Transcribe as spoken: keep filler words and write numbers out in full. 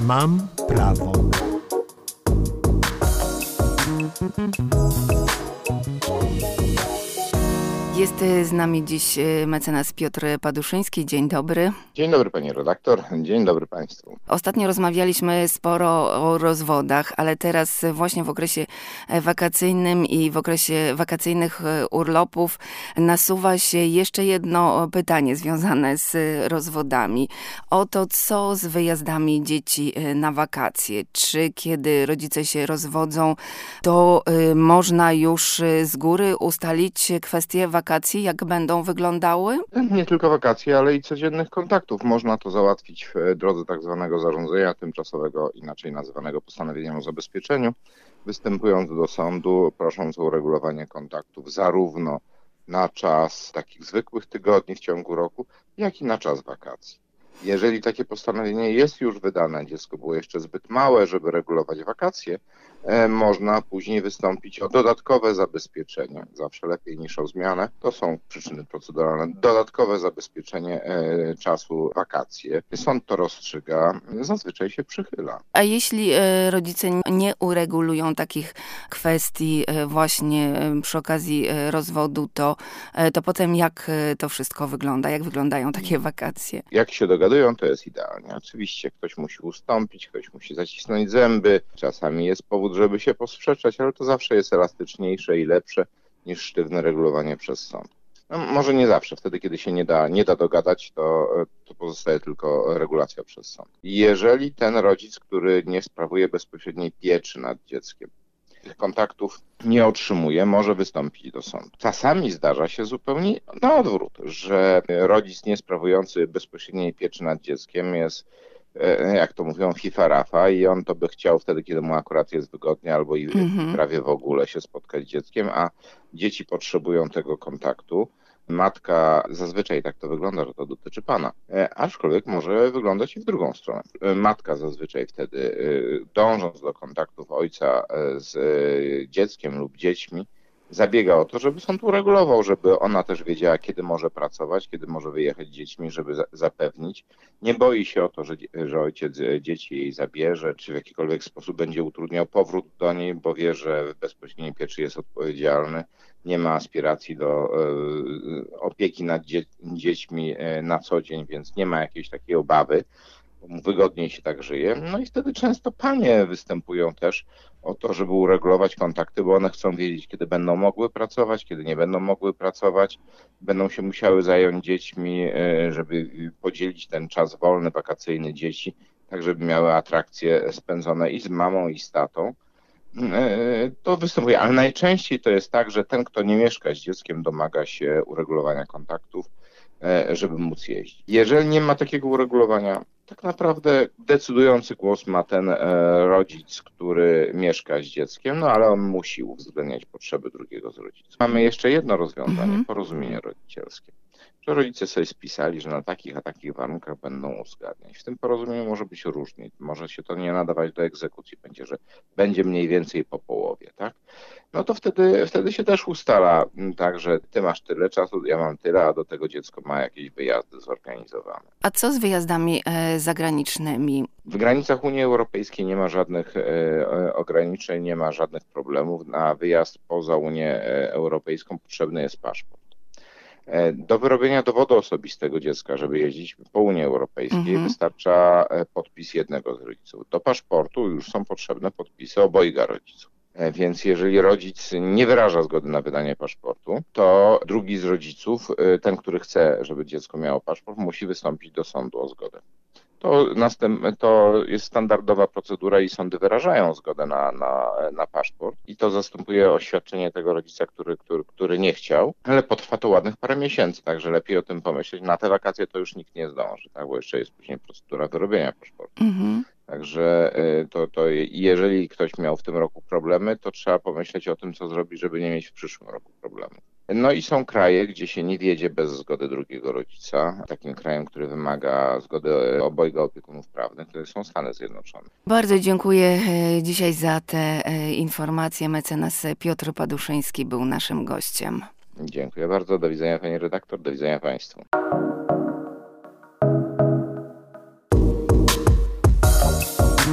Mam prawo. Jest z nami dziś mecenas Piotr Paduszyński. Dzień dobry. Dzień dobry pani redaktor, dzień dobry państwu. Ostatnio rozmawialiśmy sporo o rozwodach, ale teraz właśnie w okresie wakacyjnym i w okresie wakacyjnych urlopów nasuwa się jeszcze jedno pytanie związane z rozwodami. O to, co z wyjazdami dzieci na wakacje. Czy kiedy rodzice się rozwodzą, to można już z góry ustalić kwestie wakacji? Jak będą wyglądały? Nie tylko wakacje, ale i codziennych kontaktów. Można to załatwić w drodze tak zwanego zarządzenia tymczasowego, inaczej nazywanego postanowieniem o zabezpieczeniu, występując do sądu, prosząc o uregulowanie kontaktów zarówno na czas takich zwykłych tygodni w ciągu roku, jak i na czas wakacji. Jeżeli takie postanowienie jest już wydane, dziecko było jeszcze zbyt małe, żeby regulować wakacje, e, można później wystąpić o dodatkowe zabezpieczenie, zawsze lepiej niż o zmianę. To są przyczyny proceduralne. Dodatkowe zabezpieczenie e, czasu wakacje. Sąd to rozstrzyga, zazwyczaj się przychyla. A jeśli e, rodzice nie uregulują takich kwestii e, właśnie e, przy okazji e, rozwodu, to, e, to potem jak e, to wszystko wygląda? Jak wyglądają takie wakacje? Jak się dogadują, to jest idealnie. Oczywiście ktoś musi ustąpić, ktoś musi zacisnąć zęby. Czasami jest powód, żeby się posprzeczać, ale to zawsze jest elastyczniejsze i lepsze niż sztywne regulowanie przez sąd. No, może nie zawsze. Wtedy, kiedy się nie da, nie da dogadać, to, to pozostaje tylko regulacja przez sąd. Jeżeli ten rodzic, który nie sprawuje bezpośredniej pieczy nad dzieckiem, tych kontaktów nie otrzymuje, może wystąpić do sądu. Czasami zdarza się zupełnie na odwrót, że rodzic nie sprawujący bezpośredniej pieczy nad dzieckiem jest, jak to mówią, fifa-rafa i on to by chciał wtedy, kiedy mu akurat jest wygodnie albo i mm-hmm. prawie w ogóle się spotkać z dzieckiem, a dzieci potrzebują tego kontaktu. Matka, zazwyczaj tak to wygląda, że to dotyczy pana, aczkolwiek może wyglądać i w drugą stronę. Matka zazwyczaj wtedy, dążąc do kontaktów ojca z dzieckiem lub dziećmi, zabiega o to, żeby sąd uregulował, żeby ona też wiedziała, kiedy może pracować, kiedy może wyjechać z dziećmi, żeby za- zapewnić. Nie boi się o to, że, że ojciec dzieci jej zabierze, czy w jakikolwiek sposób będzie utrudniał powrót do niej, bo wie, że w bezpośredniej pieczy jest odpowiedzialny. Nie ma aspiracji do e, opieki nad dzie- dziećmi e, na co dzień, więc nie ma jakiejś takiej obawy. Wygodniej się tak żyje. No i wtedy często panie występują też o to, żeby uregulować kontakty, bo one chcą wiedzieć, kiedy będą mogły pracować, kiedy nie będą mogły pracować, będą się musiały zająć dziećmi, żeby podzielić ten czas wolny, wakacyjny dzieci, tak żeby miały atrakcje spędzone i z mamą, i z tatą. To występuje, ale najczęściej to jest tak, że ten, kto nie mieszka z dzieckiem, domaga się uregulowania kontaktów, żeby móc jeździć. Jeżeli nie ma takiego uregulowania, tak naprawdę decydujący głos ma ten rodzic, który mieszka z dzieckiem, no ale on musi uwzględniać potrzeby drugiego z rodziców. Mamy jeszcze jedno rozwiązanie, mm-hmm. porozumienie rodzicielskie. Że rodzice sobie spisali, że na takich a takich warunkach będą uzgadniać. W tym porozumieniu może być różnie. Może się to nie nadawać do egzekucji, będzie, że będzie mniej więcej po połowie, tak? No to wtedy, wtedy się też ustala tak, że ty masz tyle czasu, ja mam tyle, a do tego dziecko ma jakieś wyjazdy zorganizowane. A co z wyjazdami e, zagranicznymi? W granicach Unii Europejskiej nie ma żadnych e, ograniczeń, nie ma żadnych problemów. Na wyjazd poza Unię Europejską potrzebny jest paszport. Do wyrobienia dowodu osobistego dziecka, żeby jeździć po Unii Europejskiej, mhm. wystarcza podpis jednego z rodziców. Do paszportu już są potrzebne podpisy obojga rodziców. Więc jeżeli rodzic nie wyraża zgody na wydanie paszportu, to drugi z rodziców, ten, który chce, żeby dziecko miało paszport, musi wystąpić do sądu o zgodę. To, następ, to jest standardowa procedura i sądy wyrażają zgodę na, na, na paszport i to zastępuje oświadczenie tego rodzica, który, który, który nie chciał, ale potrwa to ładnych parę miesięcy, także lepiej o tym pomyśleć. Na te wakacje to już nikt nie zdąży, tak? Bo jeszcze jest później procedura wyrobienia paszportu. Mhm. Także to, to jeżeli ktoś miał w tym roku problemy, to trzeba pomyśleć o tym, co zrobić, żeby nie mieć w przyszłym roku problemu. No i są kraje, gdzie się nie wiedzie bez zgody drugiego rodzica. Takim krajem, który wymaga zgody obojga opiekunów prawnych, to są Stany Zjednoczone. Bardzo dziękuję dzisiaj za te informacje. Mecenas Piotr Paduszyński był naszym gościem. Dziękuję bardzo. Do widzenia pani redaktor. Do widzenia państwu.